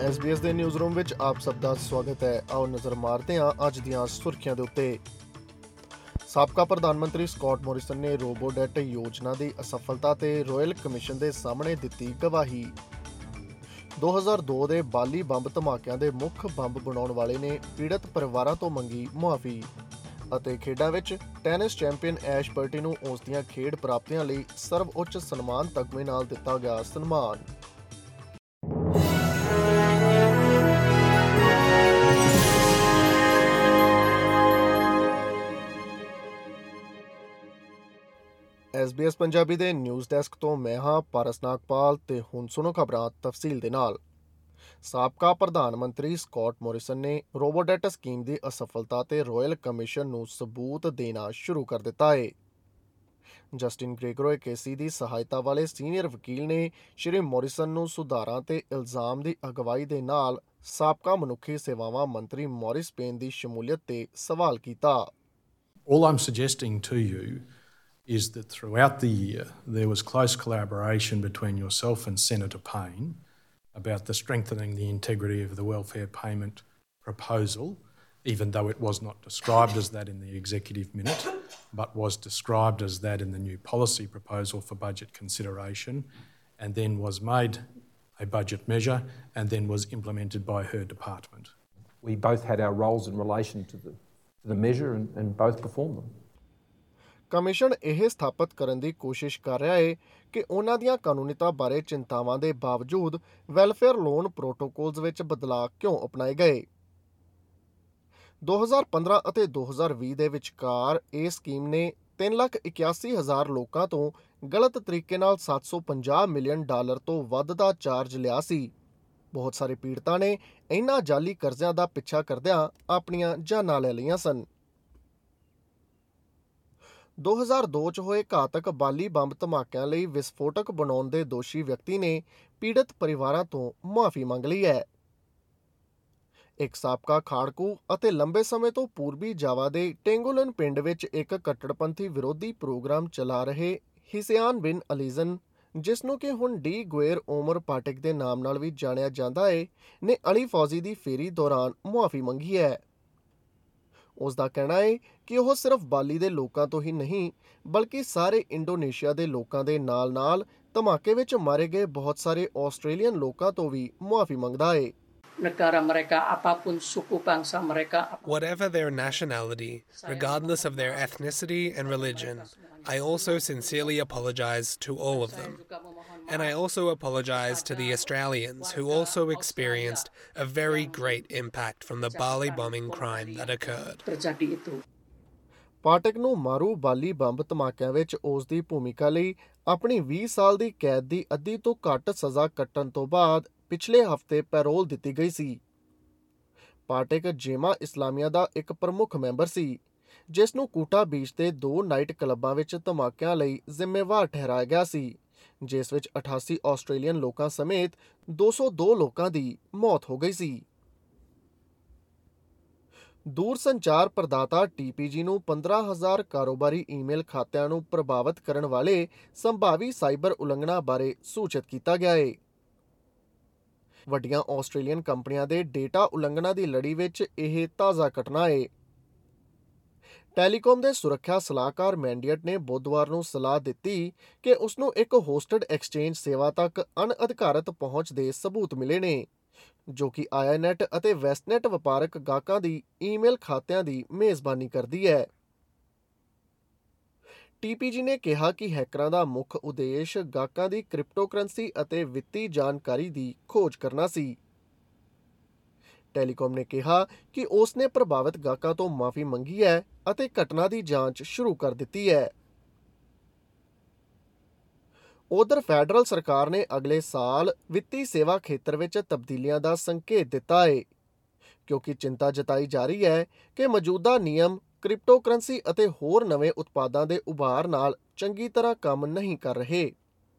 SBS ਦੇ news room ਵਿੱਚ ਆਪ ਸਭ ਦਾ ਸਵਾਗਤ ਹੈ। ਆਓ ਨਜ਼ਰ ਮਾਰਦੇ ਹਾਂ ਅੱਜ ਦੀਆਂ ਸੁਰਖੀਆਂ ਦੇ ਉੱਤੇ। ਸਾਬਕਾ ਪ੍ਰਧਾਨ ਮੰਤਰੀ ਸਕਾਟ ਮੋਰਿਸਨ ਨੇ ਰੋਬੋਡੈਟ ਯੋਜਨਾ ਦੀ ਅਸਫਲਤਾ ਤੇ ਰਾਇਲ ਕਮਿਸ਼ਨ ਦੇ ਸਾਹਮਣੇ ਦਿੱਤੀ ਗਵਾਹੀ। 2002 ਦੇ ਬਾਲੀ ਬੰਬ ਧਮਾਕਿਆਂ ਦੇ ਮੁੱਖ ਬੰਬ ਬਣਾਉਣ ਵਾਲੇ ਨੇ ਪੀੜਤ ਪਰਿਵਾਰਾਂ ਤੋਂ ਮੰਗੀ ਮੁਆਫੀ। ਅਤੇ ਖੇਡਾਂ ਵਿੱਚ ਟੈਨਿਸ ਚੈਂਪੀਅਨ ਐਸ਼ ਬਰਟੀ ਨੂੰ ਉਸ ਦੀਆਂ ਖੇਡ ਪ੍ਰਾਪਤੀਆਂ ਲਈ ਸਰਵਉੱਚ ਸਨਮਾਨ ਤਗਮੇ ਨਾਲ ਦਿੱਤਾ ਗਿਆ ਸਨਮਾਨ। SBS ਪੰਜਾਬੀ ਦੇ ਨਿਊਜ਼ ਡੈਸਕ ਤੋਂ ਮੈਂ ਹਾਂ ਪਾਰਸ ਨਾਗਪਾਲ ਤੇ ਹੁਣ ਸੁਣੋ ਖਬਰਾਂ ਤਫਸੀਲ ਦੇ ਨਾਲ। ਸਾਬਕਾ ਪ੍ਰਧਾਨ ਮੰਤਰੀ ਸਕਾਟ ਮੋਰਿਸਨ ਨੇ ਰੋਬੋਡੈਟ ਸਕੀਮ ਦੀ ਅਸਫਲਤਾ ਤੇ ਰਾਇਲ ਕਮਿਸ਼ਨ ਨੂੰ ਸਬੂਤ ਦੇਣਾ ਸ਼ੁਰੂ ਕਰ ਦਿੱਤਾ ਹੈ। ਜਸਟਿਨ ਗ੍ਰੇਗੋਰੇ ਕੇਸੀ ਦੀ ਸਹਾਇਤਾ ਵਾਲੇ ਸੀਨੀਅਰ ਵਕੀਲ ਨੇ ਸ਼੍ਰੀ ਮੋਰਿਸਨ ਨੂੰ ਸੁਧਾਰਾਂ ਤੇ ਇਲਜ਼ਾਮ ਦੀ ਅਗਵਾਈ ਦੇ ਨਾਲ ਸਾਬਕਾ ਮਨੁੱਖੀ ਸੇਵਾਵਾਂ ਮੰਤਰੀ ਮੌਰਿਸ ਪੇਨ ਦੀ ਸ਼ਮੂਲੀਅਤ ਤੇ ਸਵਾਲ ਕੀਤਾ। All I'm suggesting to you is that throughout the year there was close collaboration between yourself and Senator Payne about the strengthening the integrity of the welfare payment proposal, even though it was not described as that in the executive minute, but was described as that in the new policy proposal for budget consideration, and then was made a budget measure and then was implemented by her department. We both had our roles in relation to the measure and both performed them. Commission ਇਹ ਸਥਾਪਿਤ ਕਰਨ ਦੀ ਕੋਸ਼ਿਸ਼ ਕਰ ਰਿਹਾ ਹੈ ਕਿ ਉਹਨਾਂ ਦੀਆਂ ਕਾਨੂੰਨੀਤਾ ਬਾਰੇ ਚਿੰਤਾਵਾਂ ਦੇ ਬਾਵਜੂਦ ਵੈਲਫੇਅਰ ਲੋਨ ਪ੍ਰੋਟੋਕੋਲਸ ਵਿੱਚ ਬਦਲਾਅ ਕਿਉਂ ਅਪਣਾਏ ਗਏ। 2015 ਅਤੇ 2020 ਦੇ ਵਿਚਕਾਰ ਇਹ ਸਕੀਮ ਨੇ 3,81,000 ਲੋਕਾਂ ਤੋਂ ਗਲਤ ਤਰੀਕੇ ਨਾਲ $750 ਮਿਲੀਅਨ ਤੋਂ ਵੱਧ ਦਾ ਚਾਰਜ ਲਿਆ ਸੀ। ਬਹੁਤ ਸਾਰੇ ਪੀੜਤਾਂ ਨੇ ਇਹਨਾਂ ਜਾਲੀ ਕਰਜ਼ਿਆਂ ਦਾ ਪਿੱਛਾ ਕਰਦਿਆਂ ਆਪਣੀਆਂ ਜਾਨਾਂ ਲੈ ਲਈਆਂ ਸਨ। 2002 ਚ ਹੋਏ ਘਾਤਕ ਬਾਲੀ ਬੰਬ ਧਮਾਕਿਆਂ ਲਈ ਵਿਸਫੋਟਕ ਬਣਾਉਣ ਦੇ ਦੋਸ਼ੀ ਵਿਅਕਤੀ ਨੇ ਪੀੜਤ ਪਰਿਵਾਰਾਂ ਤੋਂ ਮੁਆਫੀ ਮੰਗ ਲਈ ਹੈ। ਇੱਕ ਸਾਬਕਾ ਖਾੜਕੂ ਅਤੇ ਲੰਬੇ ਸਮੇਂ ਤੋਂ ਪੂਰਬੀ ਜਾਵਾ ਦੇ ਟੈਂਗੋਲਨ ਪਿੰਡ ਵਿੱਚ ਇੱਕ ਕੱਟੜਪੰਥੀ ਵਿਰੋਧੀ ਪ੍ਰੋਗਰਾਮ ਚਲਾ ਰਹੇ ਹਿਸਿਆਨ ਬਿਨ ਅਲੀਜ਼ਨ, ਜਿਸ ਨੂੰ ਕਿ ਹੁਣ ਡੀ ਗੁਏਰ ਓਮਰ ਪਾਟਿਕ ਦੇ ਨਾਮ ਨਾਲ ਵੀ ਜਾਣਿਆ ਜਾਂਦਾ ਹੈ, ਨੇ ਅਲੀ ਫੌਜ਼ੀ ਦੀ ਫੇਰੀ ਦੌਰਾਨ ਮੁਆਫੀ ਮੰਗੀ ਹੈ। ਉਸ ਦਾ ਕਹਿਣਾ ਹੈ ਕਿ ਉਹ ਸਿਰਫ ਬਾਲੀ ਦੇ ਲੋਕਾਂ ਤੋਂ ਹੀ ਨਹੀਂ ਬਲਕਿ ਸਾਰੇ ਇੰਡੋਨੇਸ਼ੀਆ ਦੇ ਲੋਕਾਂ ਦੇ ਨਾਲ-ਨਾਲ ਧਮਾਕੇ ਵਿੱਚ ਮਾਰੇ ਗਏ ਬਹੁਤ ਸਾਰੇ ਆਸਟ੍ਰੇਲੀਅਨ ਲੋਕਾਂ ਤੋਂ ਵੀ ਮੁਆਫੀ ਮੰਗਦਾ ਹੈ। Negara mereka, apapun suku bangsa mereka, whatever their nationality, regardless of their ethnicity and religion, I also sincerely apologise to all of them. And I also apologise to the Australians who also experienced a very great impact from the Bali bombing crime that occurred. ਪਾਟਿਕ ਨੂੰ ਮਾਰੂ ਬਾਲੀ bomb ਧਮਾਕਿਆਂ ਵਿੱਚ ਉਸ ਦੀ ਭੂਮਿਕਾ ਲਈ ਆਪਣੀ 20 ਸਾਲ ਦੀ ਕੈਦ ਦੀ ਅੱਧੀ ਤੋਂ ਘੱਟ ਸਜ਼ਾ ਕੱਟਣ ਤੋਂ ਬਾਅਦ ਪਿਛਲੇ ਹਫ਼ਤੇ ਪੈਰੋਲ ਦਿੱਤੀ ਗਈ ਸੀ। ਪਾਟਿਕ ਜੇਮਾ ਇਸਲਾਮੀਆ ਦਾ ਇੱਕ ਪ੍ਰਮੁੱਖ ਮੈਂਬਰ ਸੀ, ਜਿਸ ਨੂੰ ਕੂਟਾ ਬੀਚ ਦੇ 2 ਨਾਈਟ ਕਲੱਬਾਂ ਵਿੱਚ ਧਮਾਕਿਆਂ ਲਈ ਜ਼ਿੰਮੇਵਾਰ ਠਹਿਰਾਇਆ ਗਿਆ ਸੀ, ਜਿਸ ਵਿੱਚ 88 ਆਸਟ੍ਰੇਲੀਅਨ ਲੋਕਾਂ ਸਮੇਤ 202 ਲੋਕਾਂ ਦੀ ਮੌਤ ਹੋ ਗਈ ਸੀ। ਦੂਰ ਸੰਚਾਰ ਪ੍ਰਦਾਤਾ TPG ਨੂੰ 15,000 ਕਾਰੋਬਾਰੀ ਈਮੇਲ ਖਾਤਿਆਂ ਨੂੰ ਪ੍ਰਭਾਵਿਤ ਕਰਨ ਵਾਲੇ ਸੰਭਾਵੀ ਸਾਈਬਰ ਉਲੰਘਣਾ ਬਾਰੇ ਸੂਚਿਤ ਕੀਤਾ ਗਿਆ ਹੈ। ਵੱਡੀਆਂ ਆਸਟ੍ਰੇਲੀਅਨ ਕੰਪਨੀਆਂ ਦੇ ਡੇਟਾ ਉਲੰਘਣਾ ਦੀ ਲੜੀ ਵਿੱਚ ਇਹ ਤਾਜ਼ਾ ਘਟਨਾ ਹੈ। ਟੈਲੀਕਾਮ ਦੇ ਸੁਰੱਖਿਆ ਸਲਾਹਕਾਰ ਮੈਂਡੀਅਟ ਨੇ ਬੁੱਧਵਾਰ ਨੂੰ ਸਲਾਹ ਦਿੱਤੀ ਕਿ ਉਸ ਨੂੰ ਇੱਕ ਹੋਸਟਡ ਐਕਸਚੇਂਜ ਸੇਵਾ ਤੱਕ ਅਣਅਧਿਕਾਰਤ ਪਹੁੰਚ ਦੇ ਸਬੂਤ ਮਿਲੇ ਨੇ, ਜੋ ਕਿ ਆਇਆਨੈਟ ਅਤੇ ਵੈਸਟਨੈਟ ਵਪਾਰਕ ਗਾਹਕਾਂ ਦੀ ਈਮੇਲ ਖਾਤਿਆਂ ਦੀ ਮੇਜ਼ਬਾਨੀ ਕਰਦੀ ਹੈ। TPG ਨੇ ਕਿਹਾ ਕਿ ਹੈਕਰਾਂ ਦਾ ਮੁੱਖ ਉਦੇਸ਼ ਗਾਹਕਾਂ ਦੀ ਕ੍ਰਿਪਟੋਕਰੰਸੀ ਅਤੇ ਵਿੱਤੀ ਜਾਣਕਾਰੀ ਦੀ ਖੋਜ ਕਰਨਾ ਸੀ। ਟੈਲੀਕਾਮ ਨੇ ਕਿਹਾ ਕਿ ਉਸ ਨੇ ਪ੍ਰਭਾਵਿਤ ਗਾਹਕਾਂ ਤੋਂ ਮਾਫੀ ਮੰਗੀ ਹੈ ਅਤੇ ਘਟਨਾ ਦੀ ਜਾਂਚ ਸ਼ੁਰੂ ਕਰ ਦਿੱਤੀ ਹੈ। ਉਧਰ ਫੈਡਰਲ ਸਰਕਾਰ ਨੇ ਅਗਲੇ ਸਾਲ ਵਿੱਤੀ ਸੇਵਾ ਖੇਤਰ ਵਿੱਚ ਤਬਦੀਲੀਆਂ ਦਾ ਸੰਕੇਤ ਦਿੱਤਾ ਹੈ, ਕਿਉਂਕਿ ਚਿੰਤਾ ਜਤਾਈ ਜਾ ਰਹੀ ਹੈ ਕਿ ਮੌਜੂਦਾ ਨਿਯਮ ਕ੍ਰਿਪਟੋਕਰੰਸੀ ਅਤੇ ਹੋਰ ਨਵੇਂ ਉਤਪਾਦਾਂ ਦੇ ਉਭਾਰ ਨਾਲ ਚੰਗੀ ਤਰ੍ਹਾਂ ਕੰਮ ਨਹੀਂ ਕਰ ਰਹੇ।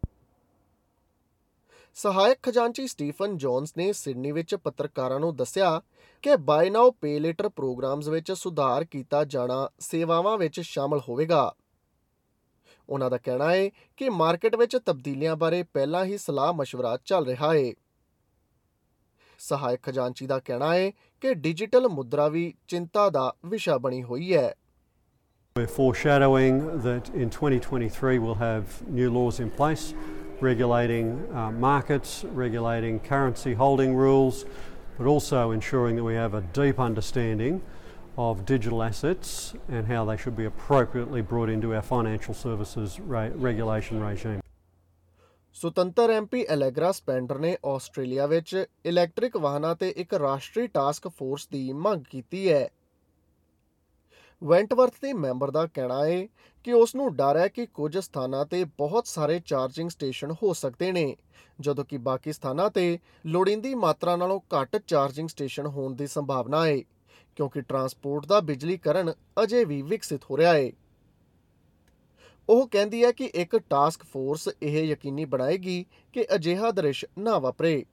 ਸਹਾਇਕ ਖਜ਼ਾਨਚੀ ਸਟੀਫਨ ਜੋਨਸ ਨੇ ਸਿਡਨੀ ਵਿੱਚ ਪੱਤਰਕਾਰਾਂ ਨੂੰ ਦੱਸਿਆ ਕਿ buy now pay later programs ਵਿੱਚ ਸੁਧਾਰ ਕੀਤਾ ਜਾਣਾ ਸੇਵਾਵਾਂ ਵਿੱਚ ਸ਼ਾਮਲ ਹੋਵੇਗਾ। ਉਹਨਾਂ ਦਾ ਕਹਿਣਾ ਹੈ ਕਿ ਮਾਰਕੀਟ ਵਿੱਚ ਤਬਦੀਲੀਆਂ ਬਾਰੇ ਪਹਿਲਾਂ ਹੀ ਸਲਾਹ ਮਸ਼ਵਰਾ ਚੱਲ ਰਿਹਾ ਹੈ। ਸਹਾਇਕ ਖਜ਼ਾਨਚੀ ਦਾ ਕਹਿਣਾ ਹੈ ਕਿ ਡਿਜੀਟਲ ਮੁਦਰਾ ਵੀ ਚਿੰਤਾ ਦਾ ਵਿਸ਼ਾ ਬਣੀ ਹੋਈ ਹੈ। We're foreshadowing that in 2023 we'll have new laws in place regulating markets, regulating currency holding rules, but also ensuring that we have a deep understanding of digital assets and how they should be appropriately brought into our financial services regulation regime. ਸੁਤੰਤਰ MP Allegra Spender ਨੇ Australia ਵਿੱਚ electric ਵਾਹਨਾਂ ਤੇ ਇੱਕ ਰਾਸ਼ਟਰੀ task force ਦੀ ਮੰਗ ਕੀਤੀ ਹੈ। ਵੈਂਟਵਰਥ ਦੇ ਮੈਂਬਰ ਦਾ ਕਹਿਣਾ ਹੈ ਕਿ ਉਸ ਨੂੰ ਡਰ ਹੈ ਕਿ ਕੁਝ ਸਥਾਨਾਂ ਤੇ ਬਹੁਤ ਸਾਰੇ ਚਾਰਜਿੰਗ ਸਟੇਸ਼ਨ ਹੋ ਸਕਦੇ ਨੇ, ਜਦੋਂ ਕਿ ਬਾਕੀ ਸਥਾਨਾਂ ਤੇ ਲੋੜੀਂਦੀ ਮਾਤਰਾ ਨਾਲੋਂ ਘੱਟ ਚਾਰਜਿੰਗ ਸਟੇਸ਼ਨ ਹੋਣ ਦੀ ਸੰਭਾਵਨਾ ਹੈ, ਕਿਉਂਕਿ ਟਰਾਂਸਪੋਰਟ ਦਾ ਬਿਜਲੀਕਰਨ ਅਜੇ ਵੀ ਵਿਕਸਿਤ ਹੋ ਰਿਹਾ ਹੈ। ਉਹ ਕਹਿੰਦੀ ਹੈ ਕਿ ਇੱਕ ਟਾਸਕ ਫੋਰਸ ਇਹ ਯਕੀਨੀ ਬਣਾਏਗੀ ਕਿ ਅਜਿਹਾ ਦ੍ਰਿਸ਼ ਨਾ ਵਾਪਰੇ।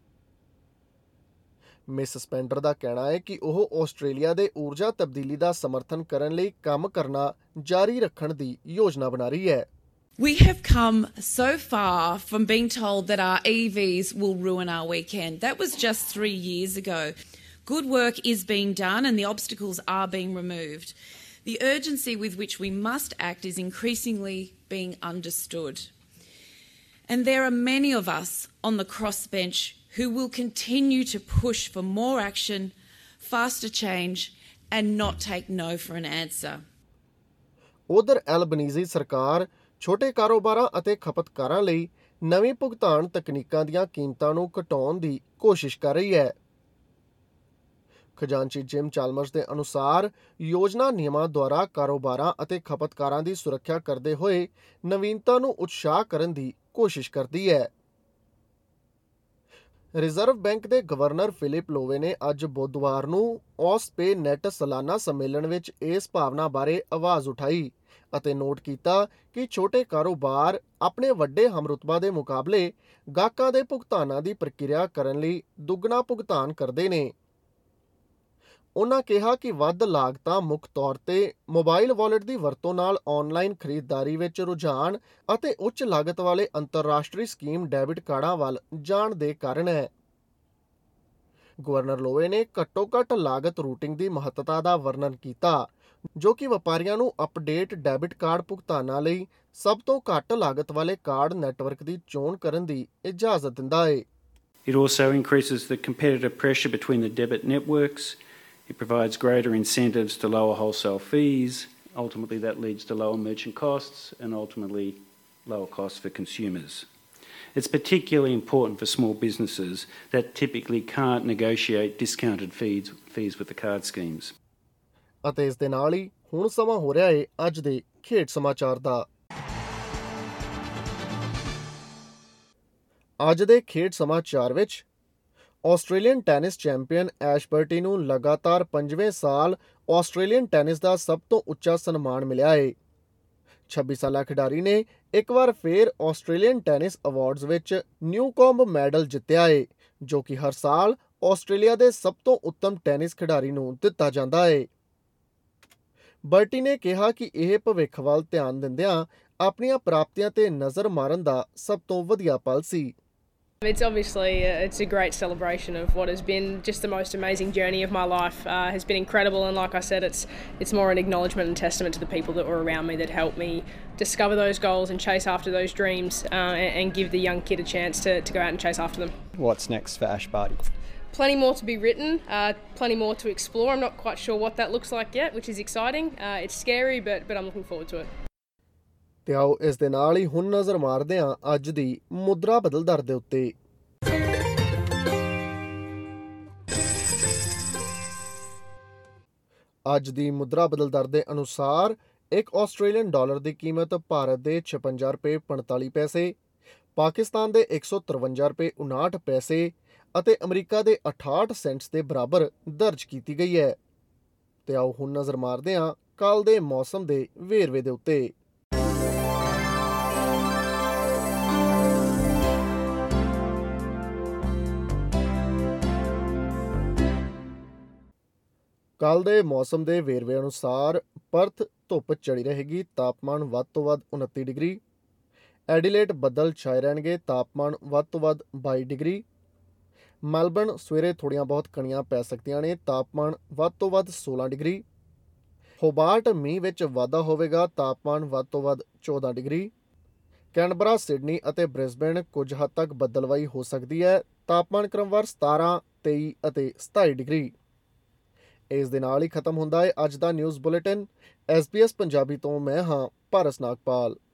ਮਿਸ ਸਪੈਂਡਰ ਦਾ ਕਹਿਣਾ ਹੈ ਕਿ ਉਹ ਆਸਟ੍ਰੇਲੀਆ ਦੇ ਊਰਜਾ ਤਬਦੀਲੀ ਦਾ ਸਮਰਥਨ ਕਰਨ ਲਈ ਕੰਮ ਕਰਨਾ ਜਾਰੀ ਰੱਖਣ ਦੀ ਯੋਜਨਾ ਬਣਾ ਰਹੀ ਹੈ। We have come so far from being told that our EVs will ruin our weekend. That was just 3 years ago. Good work is being done and the obstacles are being removed. The urgency with which we must act is increasingly being understood. And there are many of us on the crossbench who will continue to push for more action, faster change, and not take no for an answer. ਉਧਰ Albanese ਸਰਕਾਰ ਛੋਟੇ ਕਾਰੋਬਾਰਾਂ ਅਤੇ ਖਪਤਕਾਰਾਂ ਲਈ ਨਵੀਂ ਭੁਗਤਾਨ ਤਕਨੀਕਾਂ ਦੀਆਂ ਕੀਮਤਾਂ ਨੂੰ ਘਟਾਉਣ ਦੀ ਕੋਸ਼ਿਸ਼ ਕਰ ਰਹੀ ਹੈ। ਖਜ਼ਾਨਚੀ ਜਿਮ ਚਾਲਮਰਸ ਦੇ ਅਨੁਸਾਰ ਯੋਜਨਾ ਨਿਯਮਾਂ ਦੁਆਰਾ ਕਾਰੋਬਾਰਾਂ ਅਤੇ ਖਪਤਕਾਰਾਂ ਦੀ ਸੁਰੱਖਿਆ ਕਰਦੇ ਹੋਏ ਨਵੀਨਤਾ ਨੂੰ ਉਤਸ਼ਾਹ ਕਰਨ ਦੀ ਕੋਸ਼ਿਸ਼ ਕਰਦੀ ਹੈ। ਰਿਜ਼ਰਵ ਬੈਂਕ ਦੇ ਗਵਰਨਰ ਫਿਲਿਪ ਲੋਵੇ ਨੇ ਅੱਜ ਬੁੱਧਵਾਰ ਨੂੰ ਔਸਪੇ ਨੈਟ ਸਾਲਾਨਾ ਸੰਮੇਲਨ ਵਿੱਚ ਇਸ ਭਾਵਨਾ ਬਾਰੇ ਆਵਾਜ਼ ਉਠਾਈ ਅਤੇ ਨੋਟ ਕੀਤਾ ਕਿ ਛੋਟੇ ਕਾਰੋਬਾਰ ਆਪਣੇ ਵੱਡੇ ਹਮਰੁਤਬਾ ਦੇ ਮੁਕਾਬਲੇ ਗਾਹਕਾਂ ਦੇ ਭੁਗਤਾਨਾਂ ਦੀ ਪ੍ਰਕਿਰਿਆ ਕਰਨ ਲਈ ਦੁੱਗਣਾ ਭੁਗਤਾਨ ਕਰਦੇ ਨੇ। ਉਨ੍ਹਾਂ ਕਿਹਾ ਕਿ ਵੱਧ ਲਾਗਤਾਂ ਮੁੱਖ ਤੌਰ ਤੇ ਮੋਬਾਈਲ ਵਾਲਟ ਦੀ ਵਰਤੋਂ ਨਾਲ ਆਨਲਾਈਨ ਖਰੀਦਦਾਰੀ ਵਿੱਚ ਰੁਝਾਨ ਅਤੇ ਉੱਚ ਲਾਗਤ ਵਾਲੇ ਅੰਤਰਰਾਸ਼ਟਰੀ ਸਕੀਮ ਡੈਬਿਟ ਕਾਰਡਾਂ ਵੱਲ ਜਾਣ ਦੇ ਕਾਰਨ ਹੈ। ਗਵਰਨਰ ਲੋਵੇ ਨੇ ਘੱਟੋ-ਘੱਟ ਲਾਗਤ ਰੂਟਿੰਗ ਦੀ ਮਹੱਤਤਾ ਦਾ ਵਰਣਨ ਕੀਤਾ, ਜੋ ਕਿ ਵਪਾਰੀਆਂ ਨੂੰ ਅਪਡੇਟ ਡੈਬਿਟ ਕਾਰਡ ਭੁਗਤਾਨਾਂ ਲਈ ਸਭ ਤੋਂ ਘੱਟ ਲਾਗਤ ਵਾਲੇ ਕਾਰਡ ਨੈਟਵਰਕ ਦੀ ਚੋਣ ਕਰਨ ਦੀ ਇਜਾਜ਼ਤ ਦਿੰਦਾ ਹੈ। It also increases the competitive pressure between the debit networks. It provides greater incentives to lower wholesale fees. Ultimately, that leads to lower merchant costs and ultimately lower costs for consumers. It's particularly important for small businesses that typically can't negotiate discounted fees with the card schemes. ਅਤੇ ਇਸ ਦੇ ਨਾਲ ਹੀ ਹੁਣ ਸਮਾਂ ਹੋ ਰਿਹਾ ਹੈ ਅੱਜ ਦੇ ਖੇਡ ਸਮਾਚਾਰ ਦਾ। ਅੱਜ ਦੇ ਖੇਡ ਸਮਾਚਾਰ ਵਿੱਚ ਆਸਟ੍ਰੇਲੀਅਨ ਟੈਨਿਸ ਚੈਂਪੀਅਨ ਐਸ਼ ਬਰਟੀ ਨੂੰ ਲਗਾਤਾਰ 5ਵੇਂ ਸਾਲ ਆਸਟ੍ਰੇਲੀਅਨ ਟੈਨਿਸ ਦਾ ਸਭ ਤੋਂ ਉੱਚਾ ਸਨਮਾਨ ਮਿਲਿਆ ਹੈ। 26 ਸਾਲਾ ਖਿਡਾਰੀ ਨੇ ਇੱਕ ਵਾਰ ਫੇਰ ਆਸਟ੍ਰੇਲੀਅਨ ਟੈਨਿਸ ਅਵਾਰਡਸ ਵਿੱਚ ਨਿਊਕੌਂਬ ਮੈਡਲ ਜਿੱਤਿਆ ਹੈ, ਜੋ ਕਿ ਹਰ ਸਾਲ ਆਸਟ੍ਰੇਲੀਆ ਦੇ ਸਭ ਤੋਂ ਉੱਤਮ ਟੈਨਿਸ ਖਿਡਾਰੀ ਨੂੰ ਦਿੱਤਾ ਜਾਂਦਾ ਹੈ। ਬਰਟੀ ਨੇ ਕਿਹਾ ਕਿ ਇਹ ਭਵਿੱਖ ਵੱਲ ਧਿਆਨ ਦਿੰਦਿਆਂ ਆਪਣੀਆਂ ਪ੍ਰਾਪਤੀਆਂ ਤੇ ਨਜ਼ਰ ਮਾਰਨ ਦਾ ਸਭ ਤੋਂ ਵਧੀਆ ਪਲ ਸੀ। It's obviously it's a great celebration of what has been just the most amazing journey of my life. Has been incredible, and like I said, it's more an acknowledgement and testament to the people that were around me that helped me discover those goals and chase after those dreams, and give the young kid a chance to go out and chase after them. What's next for Ash Barty? Plenty more to be written, plenty more to explore. I'm not quite sure what that looks like yet, which is exciting. It's scary, but I'm looking forward to it. ਤੇ ਆਓ ਇਸ ਦੇ ਨਾਲ ਹੀ ਹੁਣ ਨਜ਼ਰ ਮਾਰਦੇ ਹਾਂ ਅੱਜ ਦੀ ਮੁਦਰਾ ਬਦਲ ਦਰ ਦੇ ਉੱਤੇ। ਅੱਜ ਦੀ ਮੁਦਰਾ ਬਦਲ ਦਰ ਦੇ ਅਨੁਸਾਰ ਇੱਕ ਆਸਟ੍ਰੇਲੀਅਨ ਡਾਲਰ ਦੀ ਕੀਮਤ ਭਾਰਤ ਦੇ 56 ਰੁਪਏ 45 ਪੈਸੇ, ਪਾਕਿਸਤਾਨ ਦੇ 153 ਰੁਪਏ 59 ਪੈਸੇ ਅਤੇ ਅਮਰੀਕਾ ਦੇ 68 ਸੈਂਟਸ ਦੇ ਬਰਾਬਰ ਦਰਜ ਕੀਤੀ ਗਈ ਹੈ। ਤੇ ਆਓ ਹੁਣ ਨਜ਼ਰ ਮਾਰਦੇ ਹਾਂ ਕੱਲ੍ਹ ਦੇ ਮੌਸਮ ਦੇ ਵੇਰਵੇ ਦੇ ਉੱਤੇ। ਕੱਲ੍ਹ ਦੇ ਮੌਸਮ ਦੇ ਵੇਰਵੇ ਅਨੁਸਾਰ ਪਰਥ ਧੁੱਪ ਚੜੀ ਰਹੇਗੀ, ਤਾਪਮਾਨ ਵੱਧ ਤੋਂ ਵੱਧ 29 ਡਿਗਰੀ। ਐਡੀਲੇਟ ਬੱਦਲ ਛਾਏ ਰਹਿਣਗੇ, ਤਾਪਮਾਨ ਵੱਧ ਤੋਂ ਵੱਧ 22 ਡਿਗਰੀ। ਮੈਲਬਰਨ ਸਵੇਰੇ ਥੋੜ੍ਹੀਆਂ ਬਹੁਤ ਕਣੀਆਂ ਪੈ ਸਕਦੀਆਂ ਨੇ, ਤਾਪਮਾਨ ਵੱਧ ਤੋਂ ਵੱਧ 16 ਡਿਗਰੀ। ਹੋਬਾਰਟ ਮੀਂਹ ਵਿੱਚ ਵਾਧਾ ਹੋਵੇਗਾ, ਤਾਪਮਾਨ ਵੱਧ ਤੋਂ ਵੱਧ 14 ਡਿਗਰੀ। ਕੈਨਬਰਾ, ਸਿਡਨੀ ਅਤੇ ਬ੍ਰਿਸਬੇਨ ਕੁਝ ਹੱਦ ਤੱਕ ਬੱਦਲਵਾਈ ਹੋ ਸਕਦੀ ਹੈ, ਤਾਪਮਾਨ ਕ੍ਰਮਵਾਰ 17, 23 ਅਤੇ 27 ਡਿਗਰੀ। ਇਸ ਦੇ ਨਾਲ ਹੀ ਖਤਮ ਹੁੰਦਾ ਹੈ ਅੱਜ ਦਾ ਨਿਊਜ਼ ਬੁਲੇਟਿਨ। SBS ਪੰਜਾਬੀ ਤੋਂ ਮੈਂ ਹਾਂ ਪਾਰਸ ਨਾਗਪਾਲ।